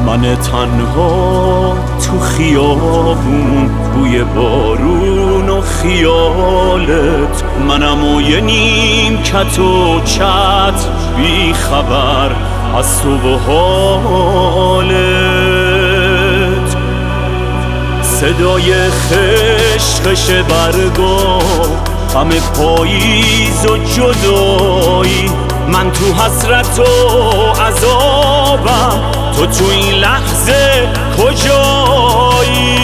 من تنها تو خیابون، بوی بارون و خیالت، منم و یه نیم کت و چت، بی خبر از تو و حالت. صدای خشخش برگا، غم پاییز و جدایی، من تو حسرت و عذابم، تو این لحظه کجایی؟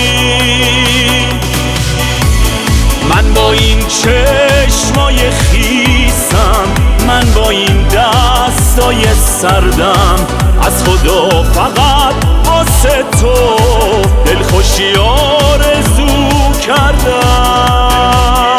من با این چشمای خیسم، من با این دستای سردم، از خدا فقط واسه تو دلخوشی آرزو کردم.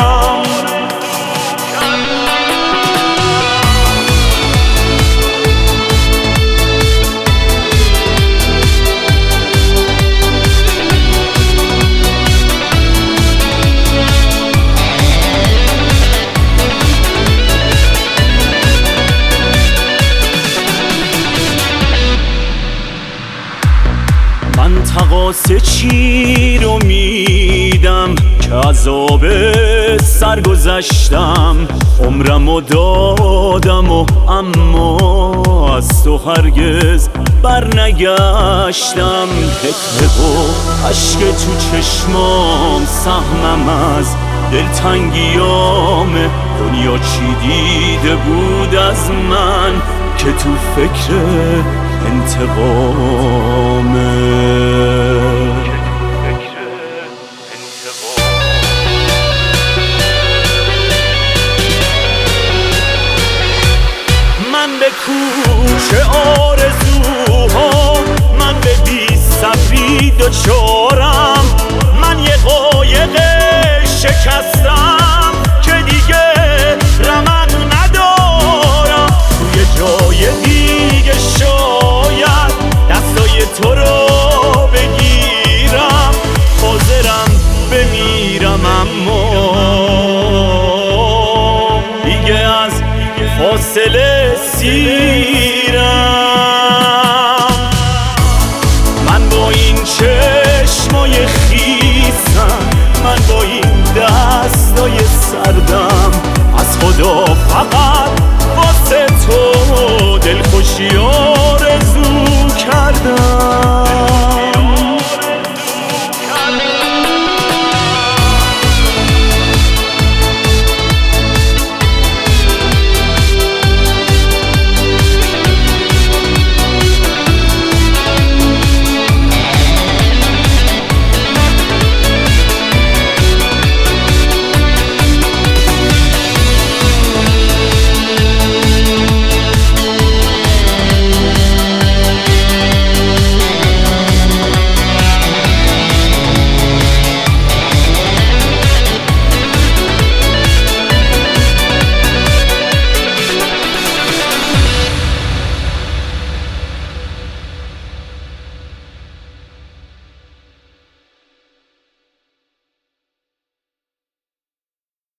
من تقاص چی رو میدم که عذاب سرگذشتم، عمرمو دادم و اما از تو هرگز برنگشتم. حقه و عشق تو چشمام سهمم از دلتنگیام، دنیا چی دیده بود از من که تو فکر انتقامه. من به کوچه آرزوها، من به بی صبری دچارم، من یه قایق شکستم که دیگه رمق ندارم، توی جای دیگه شاید دستای تو رو بگیرم، حاضرم بمیرم اما دیگه از فاصله سیرم. من با این چشمای خیسم، من با این دستای سردم، از خدا فقط واسه تو دلخوشی